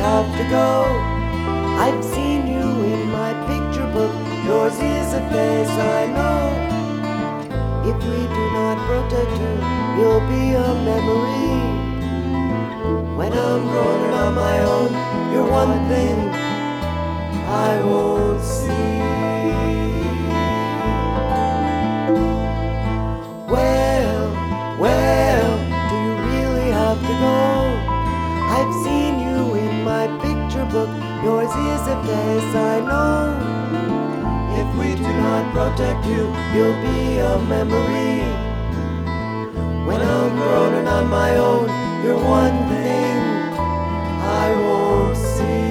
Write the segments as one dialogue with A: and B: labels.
A: have to go. I've seen you in my picture book. Yours is a face I know. If we do not protect you, you'll be a memory. When I'm grown and on my own, you're one thing I won't see. Well, do you really have to go? I've seen you in my picture book. Yours is a face I know. If we do not protect you, you'll be a memory. When I'm grown and on my own, you're one thing I won't see.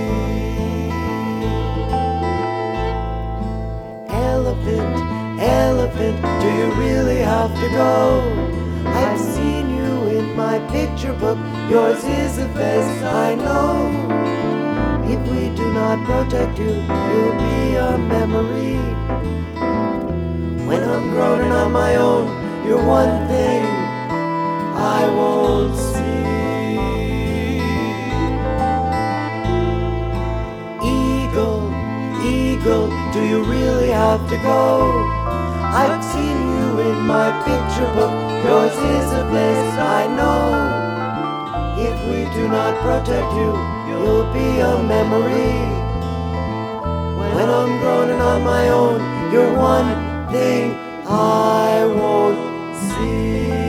A: Elephant, do you really have to go? I've seen you in my picture book. Yours is a face I know. If we do not protect you, you'll be a memory. When I'm grown and on my own, you're one thing I won't see. Eagle, do you really have to go? I've seen you in my picture book. Yours is a place I know. If we do not protect you, you'll be a memory. When I'm grown and on my own, you're one thing I won't see.